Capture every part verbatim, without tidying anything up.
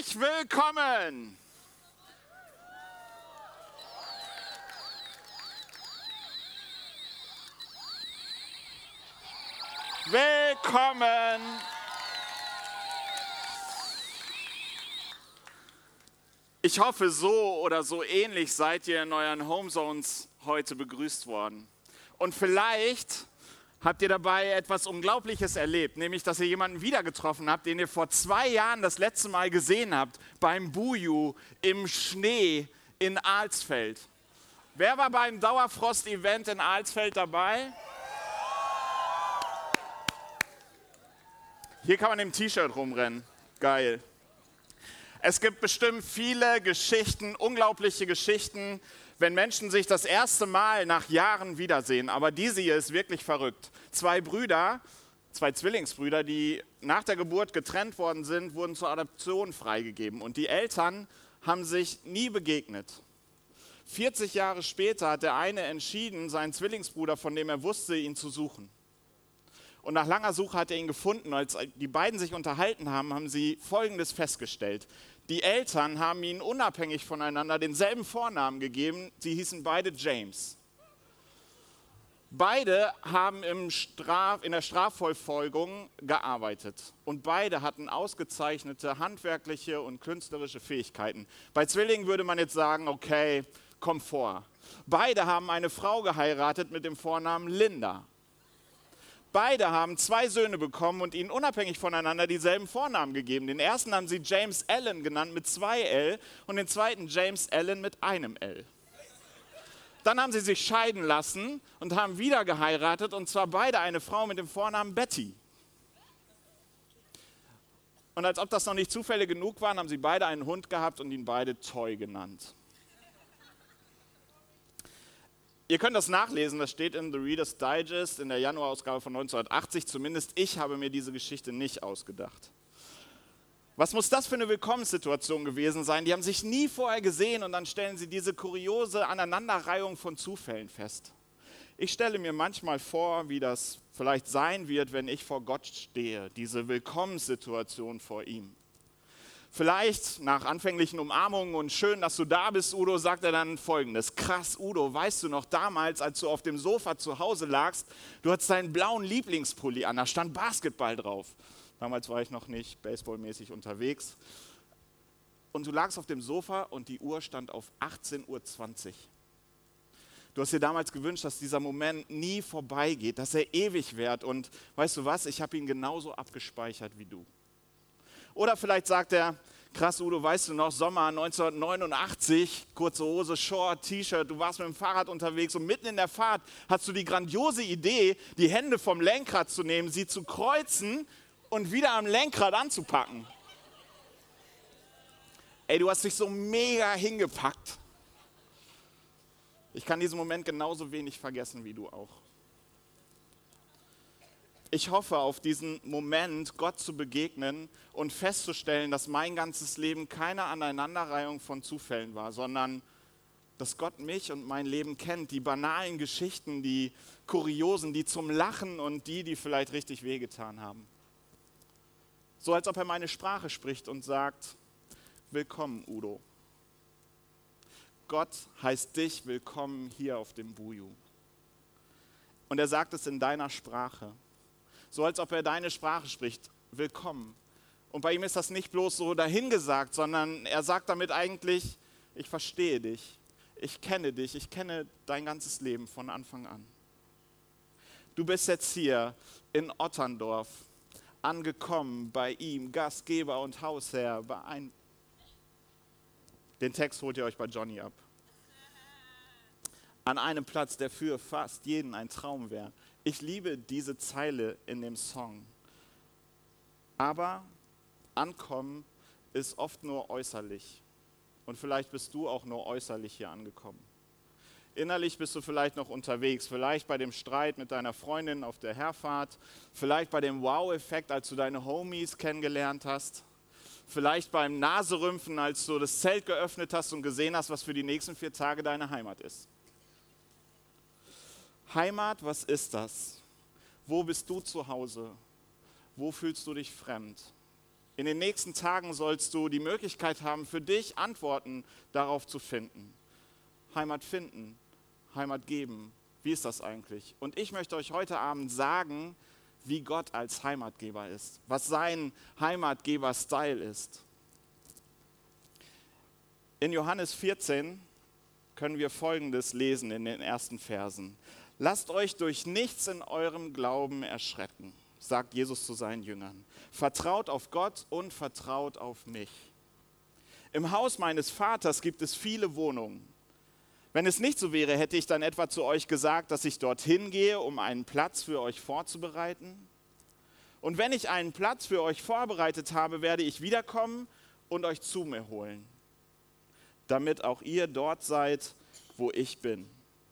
Herzlich willkommen! Willkommen! Ich hoffe, so oder so ähnlich seid ihr in euren Homezones heute begrüßt worden. Und vielleicht habt ihr dabei etwas Unglaubliches erlebt, nämlich, dass ihr jemanden wieder getroffen habt, den ihr vor zwei Jahren das letzte Mal gesehen habt, beim Buju, im Schnee in Alsfeld. Wer war beim Dauerfrost-Event in Alsfeld dabei? Hier kann man im T-Shirt rumrennen. Geil. Es gibt bestimmt viele Geschichten, unglaubliche Geschichten, wenn Menschen sich das erste Mal nach Jahren wiedersehen. Aber diese hier ist wirklich verrückt. Zwei Brüder, zwei Zwillingsbrüder, die nach der Geburt getrennt worden sind, wurden zur Adoption freigegeben. Und die Eltern haben sich nie begegnet. vierzig Jahre später hat der eine entschieden, seinen Zwillingsbruder, von dem er wusste, ihn zu suchen. Und nach langer Suche hat er ihn gefunden. Als die beiden sich unterhalten haben, haben sie Folgendes festgestellt. Die Eltern haben ihnen unabhängig voneinander denselben Vornamen gegeben. Sie hießen beide James. Beide haben im Straf, in der Strafverfolgung gearbeitet. Und beide hatten ausgezeichnete handwerkliche und künstlerische Fähigkeiten. Bei Zwillingen würde man jetzt sagen, okay, Komfort. Beide haben eine Frau geheiratet mit dem Vornamen Linda. Beide haben zwei Söhne bekommen und ihnen unabhängig voneinander dieselben Vornamen gegeben. Den ersten haben sie James Allen genannt mit zwei L und den zweiten James Allen mit einem L. Dann haben sie sich scheiden lassen und haben wieder geheiratet, und zwar beide eine Frau mit dem Vornamen Betty. Und als ob das noch nicht Zufälle genug waren, haben sie beide einen Hund gehabt und ihn beide Toy genannt. Ihr könnt das nachlesen, das steht in The Reader's Digest in der Januarausgabe von neunzehnhundertachtzig. Zumindest ich habe mir diese Geschichte nicht ausgedacht. Was muss das für eine Willkommenssituation gewesen sein? Die haben sich nie vorher gesehen und dann stellen sie diese kuriose Aneinanderreihung von Zufällen fest. Ich stelle mir manchmal vor, wie das vielleicht sein wird, wenn ich vor Gott stehe, diese Willkommenssituation vor ihm. Vielleicht nach anfänglichen Umarmungen und schön, dass du da bist, Udo, sagt er dann Folgendes. Krass, Udo, weißt du noch damals, als du auf dem Sofa zu Hause lagst, du hattest deinen blauen Lieblingspulli an, da stand Basketball drauf. Damals war ich noch nicht baseballmäßig unterwegs. Und du lagst auf dem Sofa und die Uhr stand auf achtzehn Uhr zwanzig. Du hast dir damals gewünscht, dass dieser Moment nie vorbeigeht, dass er ewig währt. Und weißt du was, ich habe ihn genauso abgespeichert wie du. Oder vielleicht sagt er, krass Udo, weißt du noch, Sommer neunzehnhundertneunundachtzig, kurze Hose, Short, T-Shirt, du warst mit dem Fahrrad unterwegs und mitten in der Fahrt hast du die grandiose Idee, die Hände vom Lenkrad zu nehmen, sie zu kreuzen und wieder am Lenkrad anzupacken. Ey, du hast dich so mega hingepackt. Ich kann diesen Moment genauso wenig vergessen wie du auch. Ich hoffe auf diesen Moment, Gott zu begegnen und festzustellen, dass mein ganzes Leben keine Aneinanderreihung von Zufällen war, sondern dass Gott mich und mein Leben kennt, die banalen Geschichten, die kuriosen, die zum Lachen und die, die vielleicht richtig wehgetan haben. So als ob er meine Sprache spricht und sagt, willkommen Udo. Gott heißt dich willkommen hier auf dem Buju. Und er sagt es in deiner Sprache. So als ob er deine Sprache spricht, willkommen. Und bei ihm ist das nicht bloß so dahingesagt, sondern er sagt damit eigentlich, ich verstehe dich, ich kenne dich, ich kenne dein ganzes Leben von Anfang an. Du bist jetzt hier in Otterndorf angekommen bei ihm, Gastgeber und Hausherr. Bei ein Den Text holt ihr euch bei Johnny ab. An einem Platz, der für fast jeden ein Traum wäre. Ich liebe diese Zeile in dem Song. Aber ankommen ist oft nur äußerlich. Und vielleicht bist du auch nur äußerlich hier angekommen. Innerlich bist du vielleicht noch unterwegs, vielleicht bei dem Streit mit deiner Freundin auf der Herfahrt, vielleicht bei dem Wow-Effekt, als du deine Homies kennengelernt hast, vielleicht beim Naserümpfen, als du das Zelt geöffnet hast und gesehen hast, was für die nächsten vier Tage deine Heimat ist. Heimat, was ist das? Wo bist du zu Hause? Wo fühlst du dich fremd? In den nächsten Tagen sollst du die Möglichkeit haben, für dich Antworten darauf zu finden. Heimat finden, Heimat geben. Wie ist das eigentlich? Und ich möchte euch heute Abend sagen, wie Gott als Heimatgeber ist, was sein Heimatgeber-Style ist. In Johannes vierzehn können wir Folgendes lesen in den ersten Versen. Lasst euch durch nichts in eurem Glauben erschrecken, sagt Jesus zu seinen Jüngern. Vertraut auf Gott und vertraut auf mich. Im Haus meines Vaters gibt es viele Wohnungen. Wenn es nicht so wäre, hätte ich dann etwa zu euch gesagt, dass ich dorthin gehe, um einen Platz für euch vorzubereiten? Und wenn ich einen Platz für euch vorbereitet habe, werde ich wiederkommen und euch zu mir holen, damit auch ihr dort seid, wo ich bin.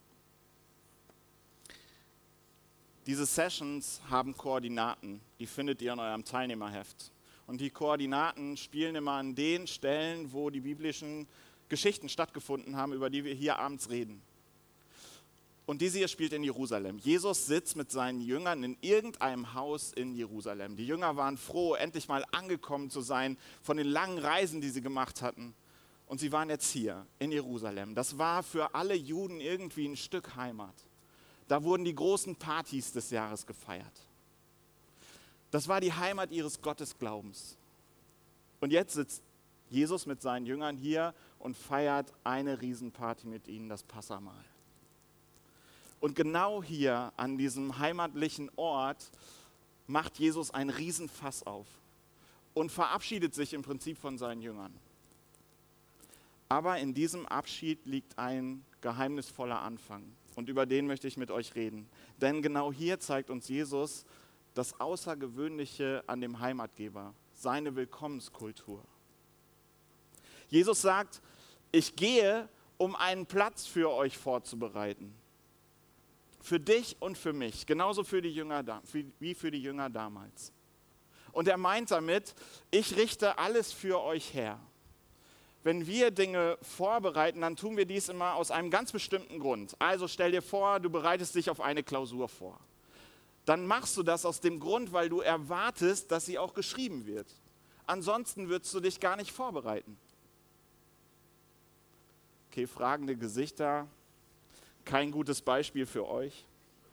Diese Sessions haben Koordinaten, die findet ihr in eurem Teilnehmerheft. Und die Koordinaten spielen immer an den Stellen, wo die biblischen Geschichten stattgefunden haben, über die wir hier abends reden. Und diese hier spielt in Jerusalem. Jesus sitzt mit seinen Jüngern in irgendeinem Haus in Jerusalem. Die Jünger waren froh, endlich mal angekommen zu sein von den langen Reisen, die sie gemacht hatten. Und sie waren jetzt hier in Jerusalem. Das war für alle Juden irgendwie ein Stück Heimat. Da wurden die großen Partys des Jahres gefeiert. Das war die Heimat ihres Gottesglaubens. Und jetzt sitzt Jesus mit seinen Jüngern hier und feiert eine Riesenparty mit ihnen, das Passahmahl. Und genau hier an diesem heimatlichen Ort macht Jesus ein Riesenfass auf und verabschiedet sich im Prinzip von seinen Jüngern. Aber in diesem Abschied liegt ein geheimnisvoller Anfang. Und über den möchte ich mit euch reden. Denn genau hier zeigt uns Jesus das Außergewöhnliche an dem Heimatgeber, seine Willkommenskultur. Jesus sagt, ich gehe, um einen Platz für euch vorzubereiten. Für dich und für mich, genauso für die Jünger, wie für die Jünger damals. Und er meint damit, ich richte alles für euch her. Wenn wir Dinge vorbereiten, dann tun wir dies immer aus einem ganz bestimmten Grund. Also stell dir vor, du bereitest dich auf eine Klausur vor. Dann machst du das aus dem Grund, weil du erwartest, dass sie auch geschrieben wird. Ansonsten würdest du dich gar nicht vorbereiten. Okay, fragende Gesichter, kein gutes Beispiel für euch.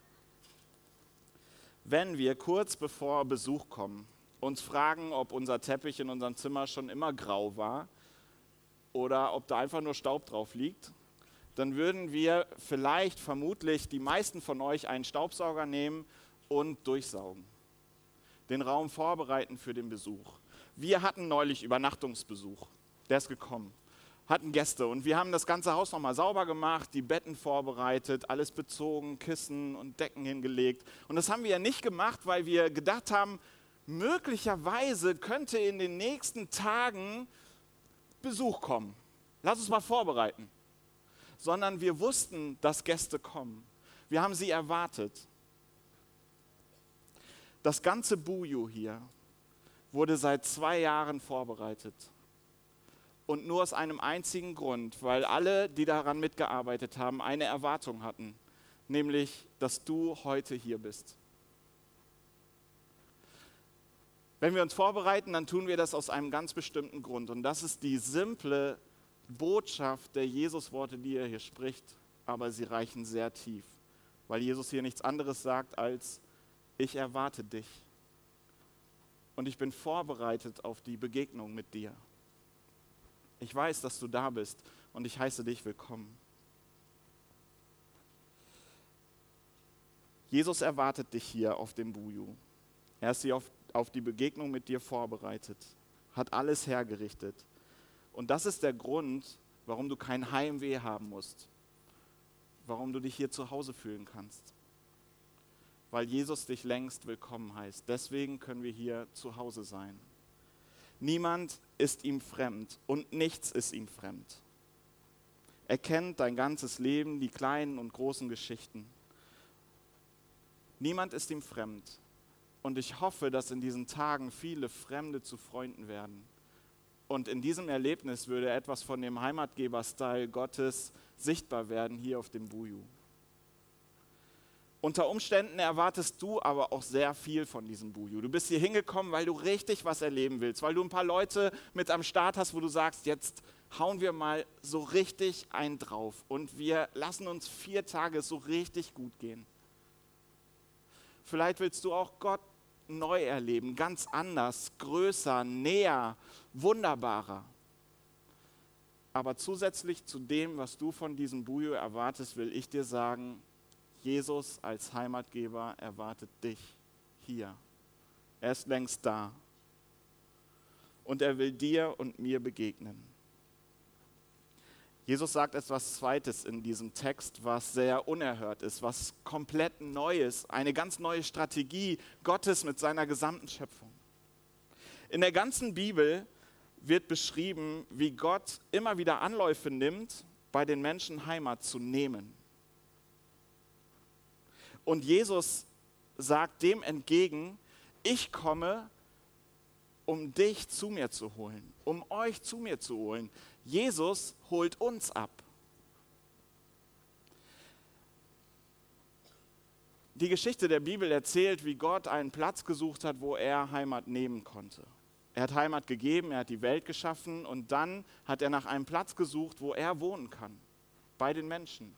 Wenn wir kurz bevor Besuch kommen, uns fragen, ob unser Teppich in unserem Zimmer schon immer grau war, oder ob da einfach nur Staub drauf liegt, dann würden wir vielleicht, vermutlich, die meisten von euch einen Staubsauger nehmen und durchsaugen. Den Raum vorbereiten für den Besuch. Wir hatten neulich Übernachtungsbesuch, der ist gekommen, hatten Gäste und wir haben das ganze Haus nochmal sauber gemacht, die Betten vorbereitet, alles bezogen, Kissen und Decken hingelegt. Und das haben wir ja nicht gemacht, weil wir gedacht haben, möglicherweise könnte in den nächsten Tagen Besuch kommen. Lass uns mal vorbereiten. Sondern wir wussten, dass Gäste kommen. Wir haben sie erwartet. Das ganze Buju hier wurde seit zwei Jahren vorbereitet. Und nur aus einem einzigen Grund, weil alle, die daran mitgearbeitet haben, eine Erwartung hatten. Nämlich, dass du heute hier bist. Wenn wir uns vorbereiten, dann tun wir das aus einem ganz bestimmten Grund. Und das ist die simple Botschaft der Jesus-Worte, die er hier spricht. Aber sie reichen sehr tief, weil Jesus hier nichts anderes sagt als, ich erwarte dich. Und ich bin vorbereitet auf die Begegnung mit dir. Ich weiß, dass du da bist und ich heiße dich willkommen. Jesus erwartet dich hier auf dem Buju. Er ist hier auf auf die Begegnung mit dir vorbereitet, hat alles hergerichtet. Und das ist der Grund, warum du kein Heimweh haben musst, warum du dich hier zu Hause fühlen kannst. Weil Jesus dich längst willkommen heißt. Deswegen können wir hier zu Hause sein. Niemand ist ihm fremd und nichts ist ihm fremd. Er kennt dein ganzes Leben, die kleinen und großen Geschichten. Niemand ist ihm fremd. Und ich hoffe, dass in diesen Tagen viele Fremde zu Freunden werden. Und in diesem Erlebnis würde etwas von dem Heimatgeber-Style Gottes sichtbar werden hier auf dem Buju. Unter Umständen erwartest du aber auch sehr viel von diesem Buju. Du bist hier hingekommen, weil du richtig was erleben willst, weil du ein paar Leute mit am Start hast, wo du sagst, jetzt hauen wir mal so richtig einen drauf und wir lassen uns vier Tage so richtig gut gehen. Vielleicht willst du auch Gott neu erleben, ganz anders, größer, näher, wunderbarer. Aber zusätzlich zu dem, was du von diesem Buju erwartest, will ich dir sagen, Jesus als Heimatgeber erwartet dich hier. Er ist längst da. Und er will dir und mir begegnen. Jesus sagt etwas Zweites in diesem Text, was sehr unerhört ist, was komplett neu ist. Eine ganz neue Strategie Gottes mit seiner gesamten Schöpfung. In der ganzen Bibel wird beschrieben, wie Gott immer wieder Anläufe nimmt, bei den Menschen Heimat zu nehmen. Und Jesus sagt dem entgegen, ich komme, um dich zu mir zu holen, um euch zu mir zu holen. Jesus holt uns ab. Die Geschichte der Bibel erzählt, wie Gott einen Platz gesucht hat, wo er Heimat nehmen konnte. Er hat Heimat gegeben, er hat die Welt geschaffen und dann hat er nach einem Platz gesucht, wo er wohnen kann, bei den Menschen.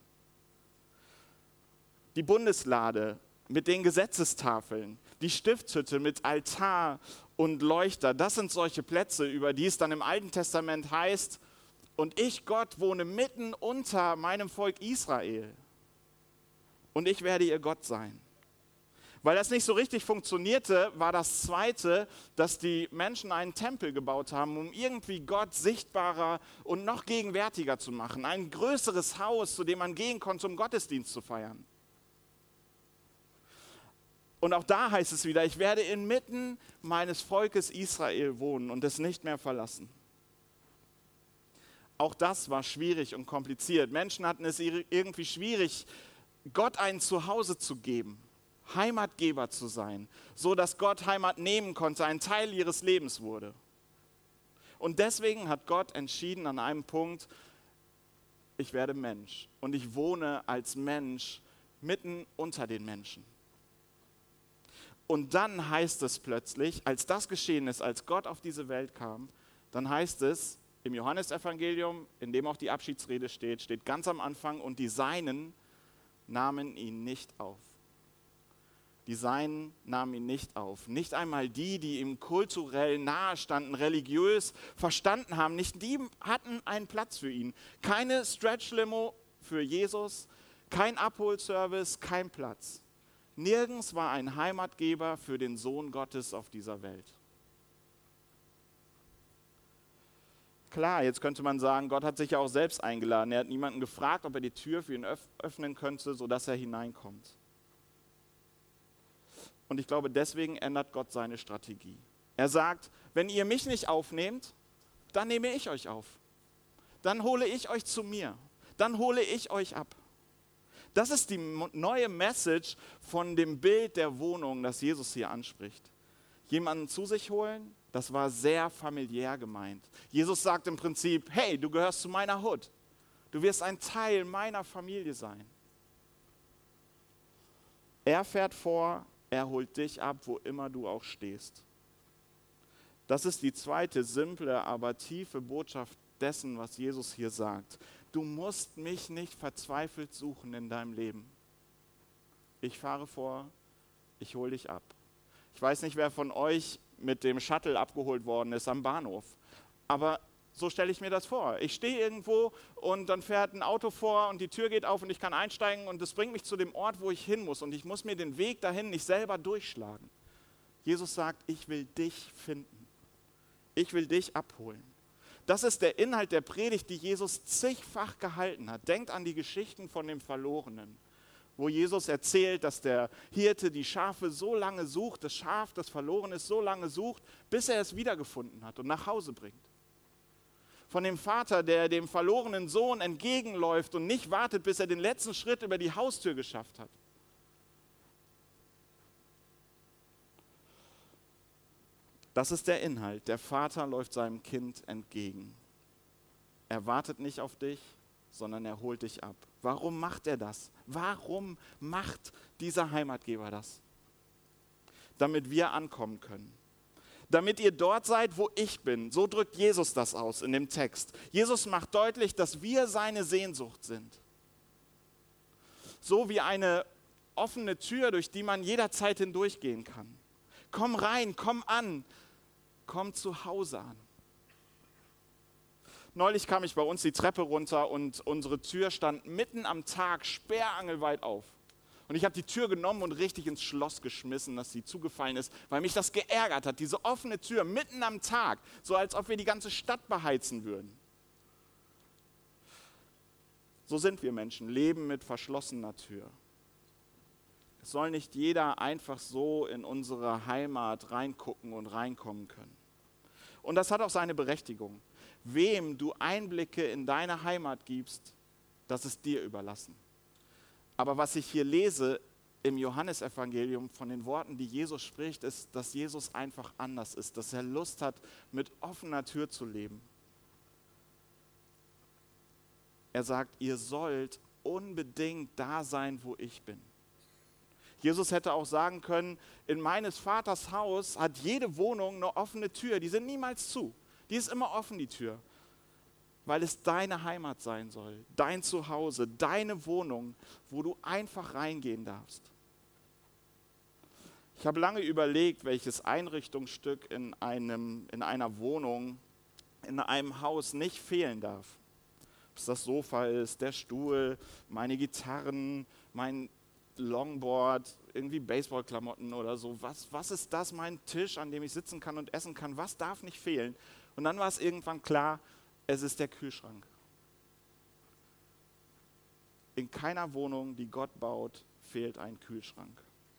Die Bundeslade mit den Gesetzestafeln, die Stiftshütte mit Altar und Leuchter, das sind solche Plätze, über die es dann im Alten Testament heißt, und ich, Gott, wohne mitten unter meinem Volk Israel und ich werde ihr Gott sein. Weil das nicht so richtig funktionierte, war das Zweite, dass die Menschen einen Tempel gebaut haben, um irgendwie Gott sichtbarer und noch gegenwärtiger zu machen. Ein größeres Haus, zu dem man gehen konnte, um Gottesdienst zu feiern. Und auch da heißt es wieder, ich werde inmitten meines Volkes Israel wohnen und es nicht mehr verlassen. Auch das war schwierig und kompliziert. Menschen hatten es irgendwie schwierig, Gott ein Zuhause zu geben, Heimatgeber zu sein, so dass Gott Heimat nehmen konnte, ein Teil ihres Lebens wurde. Und deswegen hat Gott entschieden an einem Punkt, ich werde Mensch und ich wohne als Mensch mitten unter den Menschen. Und dann heißt es plötzlich, als das geschehen ist, als Gott auf diese Welt kam, dann heißt es im Johannesevangelium, in dem auch die Abschiedsrede steht, steht ganz am Anfang, und die Seinen nahmen ihn nicht auf. Die Seinen nahmen ihn nicht auf. Nicht einmal die, die ihm kulturell nahestanden, religiös verstanden haben, nicht die hatten einen Platz für ihn. Keine Stretch-Limo für Jesus, kein Abholservice, kein Platz. Nirgends war ein Heimatgeber für den Sohn Gottes auf dieser Welt. Klar, jetzt könnte man sagen, Gott hat sich ja auch selbst eingeladen. Er hat niemanden gefragt, ob er die Tür für ihn öffnen könnte, sodass er hineinkommt. Und ich glaube, deswegen ändert Gott seine Strategie. Er sagt, wenn ihr mich nicht aufnehmt, dann nehme ich euch auf. Dann hole ich euch zu mir. Dann hole ich euch ab. Das ist die neue Message von dem Bild der Wohnung, das Jesus hier anspricht. Jemanden zu sich holen, das war sehr familiär gemeint. Jesus sagt im Prinzip, hey, du gehörst zu meiner Hut. Du wirst ein Teil meiner Familie sein. Er fährt vor, er holt dich ab, wo immer du auch stehst. Das ist die zweite simple, aber tiefe Botschaft dessen, was Jesus hier sagt. Du musst mich nicht verzweifelt suchen in deinem Leben. Ich fahre vor, ich hole dich ab. Ich weiß nicht, wer von euch mit dem Shuttle abgeholt worden ist am Bahnhof, aber so stelle ich mir das vor. Ich stehe irgendwo und dann fährt ein Auto vor und die Tür geht auf und ich kann einsteigen und das bringt mich zu dem Ort, wo ich hin muss, und ich muss mir den Weg dahin nicht selber durchschlagen. Jesus sagt, ich will dich finden. Ich will dich abholen. Das ist der Inhalt der Predigt, die Jesus zigfach gehalten hat. Denkt an die Geschichten von dem Verlorenen, wo Jesus erzählt, dass der Hirte die Schafe so lange sucht, das Schaf, das verloren ist, so lange sucht, bis er es wiedergefunden hat und nach Hause bringt. Von dem Vater, der dem verlorenen Sohn entgegenläuft und nicht wartet, bis er den letzten Schritt über die Haustür geschafft hat. Das ist der Inhalt. Der Vater läuft seinem Kind entgegen. Er wartet nicht auf dich, sondern er holt dich ab. Warum macht er das? Warum macht dieser Heimatgeber das? Damit wir ankommen können. Damit ihr dort seid, wo ich bin. So drückt Jesus das aus in dem Text. Jesus macht deutlich, dass wir seine Sehnsucht sind. So wie eine offene Tür, durch die man jederzeit hindurchgehen kann. Komm rein, komm an, komm zu Hause an. Neulich kam ich bei uns die Treppe runter und unsere Tür stand mitten am Tag sperrangelweit auf. Und ich habe die Tür genommen und richtig ins Schloss geschmissen, dass sie zugefallen ist, weil mich das geärgert hat. Diese offene Tür mitten am Tag, so als ob wir die ganze Stadt beheizen würden. So sind wir Menschen, leben mit verschlossener Tür. Es soll nicht jeder einfach so in unsere Heimat reingucken und reinkommen können. Und das hat auch seine Berechtigung. Wem du Einblicke in deine Heimat gibst, das ist dir überlassen. Aber was ich hier lese im Johannesevangelium von den Worten, die Jesus spricht, ist, dass Jesus einfach anders ist, dass er Lust hat, mit offener Tür zu leben. Er sagt, ihr sollt unbedingt da sein, wo ich bin. Jesus hätte auch sagen können, in meines Vaters Haus hat jede Wohnung eine offene Tür, die sind niemals zu. Die ist immer offen, die Tür, weil es deine Heimat sein soll, dein Zuhause, deine Wohnung, wo du einfach reingehen darfst. Ich habe lange überlegt, welches Einrichtungsstück in, einem, in einer Wohnung, in einem Haus nicht fehlen darf. Ob es das Sofa ist, der Stuhl, meine Gitarren, mein Longboard, irgendwie Baseballklamotten oder so. Was, was ist das, mein Tisch, an dem ich sitzen kann und essen kann? Was darf nicht fehlen? Und dann war es irgendwann klar, es ist der Kühlschrank. In keiner Wohnung, die Gott baut, fehlt ein Kühlschrank.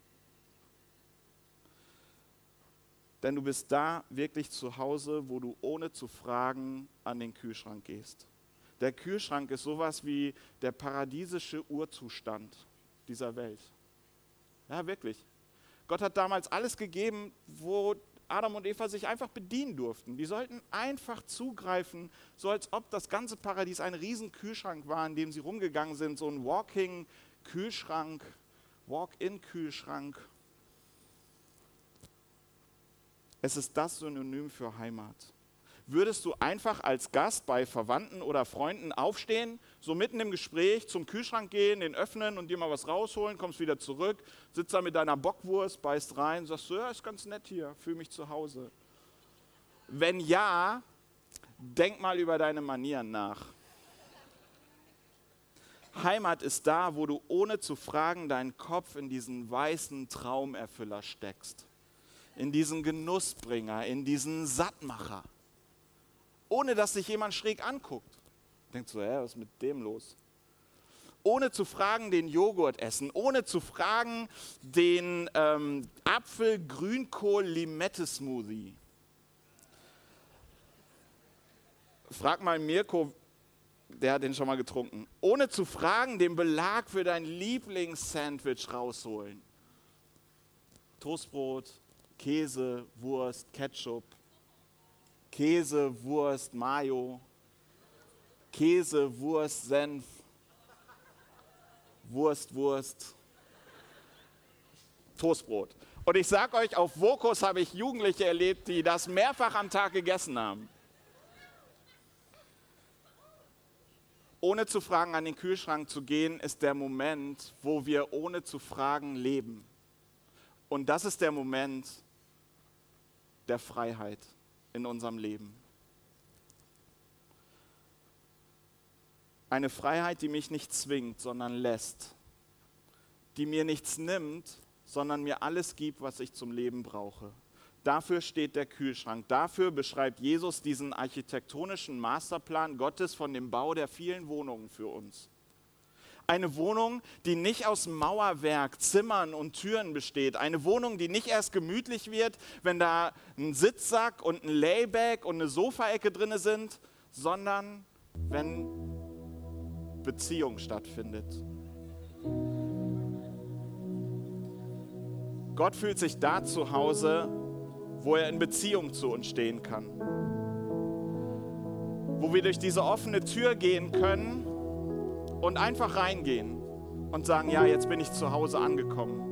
Denn du bist da wirklich zu Hause, wo du ohne zu fragen an den Kühlschrank gehst. Der Kühlschrank ist sowas wie der paradiesische Urzustand dieser Welt. Ja, wirklich. Gott hat damals alles gegeben, wo Adam und Eva sich einfach bedienen durften. Die sollten einfach zugreifen, so als ob das ganze Paradies ein riesen Kühlschrank war, in dem sie rumgegangen sind, so ein Walking-Kühlschrank, Walk-in-Kühlschrank. Es ist das Synonym für Heimat. Würdest du einfach als Gast bei Verwandten oder Freunden aufstehen, so mitten im Gespräch zum Kühlschrank gehen, den öffnen und dir mal was rausholen, kommst wieder zurück, sitzt da mit deiner Bockwurst, beißt rein, sagst du, ja, ist ganz nett hier, fühle mich zu Hause. Wenn ja, denk mal über deine Manieren nach. Heimat ist da, wo du ohne zu fragen deinen Kopf in diesen weißen Traumerfüller steckst, in diesen Genussbringer, in diesen Sattmacher. Ohne dass sich jemand schräg anguckt. Denkt so, hä, was ist mit dem los? Ohne zu fragen, den Joghurt essen. Ohne zu fragen, den ähm, Apfel-Grünkohl-Limette-Smoothie. Frag mal Mirko, der hat den schon mal getrunken. Ohne zu fragen, den Belag für dein Lieblingssandwich rausholen. Toastbrot, Käse, Wurst, Ketchup. Käse, Wurst, Mayo, Käse, Wurst, Senf, Wurst, Wurst, Toastbrot. Und ich sage euch, auf Vokus habe ich Jugendliche erlebt, die das mehrfach am Tag gegessen haben. Ohne zu fragen an den Kühlschrank zu gehen, ist der Moment, wo wir ohne zu fragen leben. Und das ist der Moment der Freiheit in unserem Leben. Eine Freiheit, die mich nicht zwingt, sondern lässt. Die mir nichts nimmt, sondern mir alles gibt, was ich zum Leben brauche. Dafür steht der Kühlschrank. Dafür beschreibt Jesus diesen architektonischen Masterplan Gottes von dem Bau der vielen Wohnungen für uns. Eine Wohnung, die nicht aus Mauerwerk, Zimmern und Türen besteht. Eine Wohnung, die nicht erst gemütlich wird, wenn da ein Sitzsack und ein Layback und eine Sofaecke drin sind, sondern wenn Beziehung stattfindet. Gott fühlt sich da zu Hause, wo er in Beziehung zu uns stehen kann. Wo wir durch diese offene Tür gehen können und einfach reingehen und sagen, ja, jetzt bin ich zu Hause angekommen.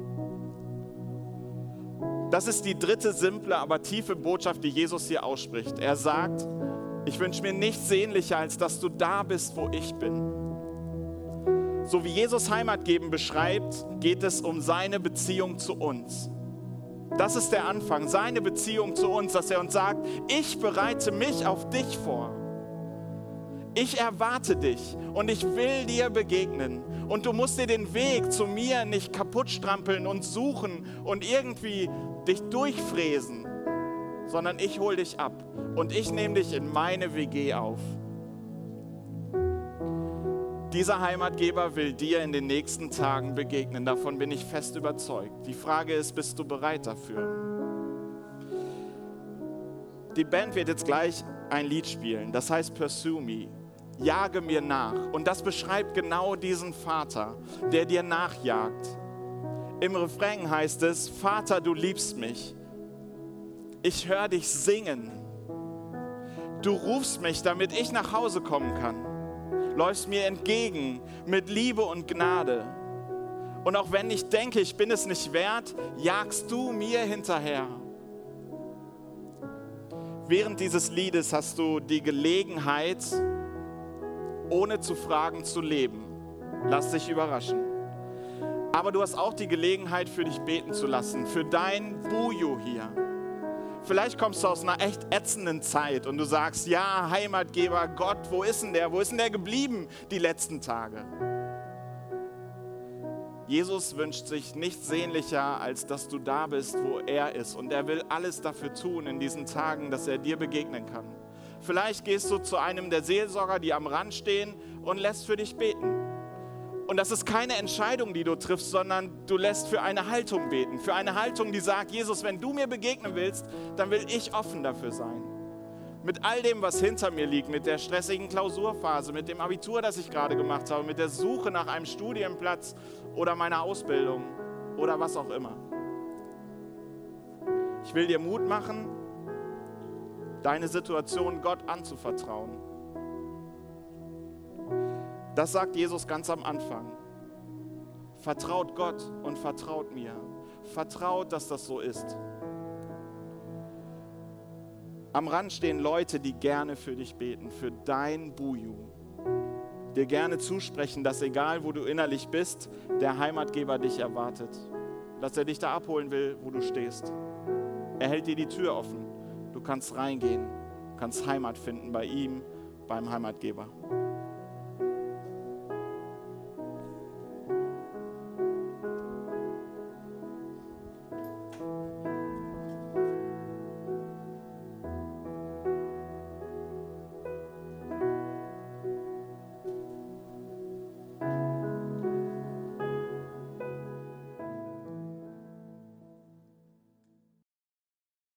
Das ist die dritte simple, aber tiefe Botschaft, die Jesus hier ausspricht. Er sagt, ich wünsche mir nichts sehnlicher, als dass du da bist, wo ich bin. So wie Jesus Heimat geben beschreibt, geht es um seine Beziehung zu uns. Das ist der Anfang, seine Beziehung zu uns, dass er uns sagt, ich bereite mich auf dich vor. Ich erwarte dich und ich will dir begegnen. Und du musst dir den Weg zu mir nicht kaputt strampeln und suchen und irgendwie dich durchfräsen, sondern ich hole dich ab und ich nehme dich in meine W G auf. Dieser Heimatgeber will dir in den nächsten Tagen begegnen, davon bin ich fest überzeugt. Die Frage ist, bist du bereit dafür? Die Band wird jetzt gleich ein Lied spielen, das heißt Pursue Me, jage mir nach. Und das beschreibt genau diesen Vater, der dir nachjagt. Im Refrain heißt es, Vater, du liebst mich, ich höre dich singen, du rufst mich, damit ich nach Hause kommen kann. Läufst mir entgegen mit Liebe und Gnade. Und auch wenn ich denke, ich bin es nicht wert, jagst du mir hinterher. Während dieses Liedes hast du die Gelegenheit, ohne zu fragen, zu leben. Lass dich überraschen. Aber du hast auch die Gelegenheit, für dich beten zu lassen, für dein Buju hier. Vielleicht kommst du aus einer echt ätzenden Zeit und du sagst, ja, Heimatgeber, Gott, wo ist denn der? Wo ist denn der geblieben die letzten Tage? Jesus wünscht sich nichts sehnlicher, als dass du da bist, wo er ist. Und er will alles dafür tun in diesen Tagen, dass er dir begegnen kann. Vielleicht gehst du zu einem der Seelsorger, die am Rand stehen und lässt für dich beten. Und das ist keine Entscheidung, die du triffst, sondern du lässt für eine Haltung beten. Für eine Haltung, die sagt, Jesus, wenn du mir begegnen willst, dann will ich offen dafür sein. Mit all dem, was hinter mir liegt, mit der stressigen Klausurphase, mit dem Abitur, das ich gerade gemacht habe, mit der Suche nach einem Studienplatz oder meiner Ausbildung oder was auch immer. Ich will dir Mut machen, deine Situation Gott anzuvertrauen. Das sagt Jesus ganz am Anfang. Vertraut Gott und vertraut mir. Vertraut, dass das so ist. Am Rand stehen Leute, die gerne für dich beten, für dein Buju. Dir gerne zusprechen, dass egal wo du innerlich bist, der Heimatgeber dich erwartet. Dass er dich da abholen will, wo du stehst. Er hält dir die Tür offen. Du kannst reingehen, kannst Heimat finden bei ihm, beim Heimatgeber.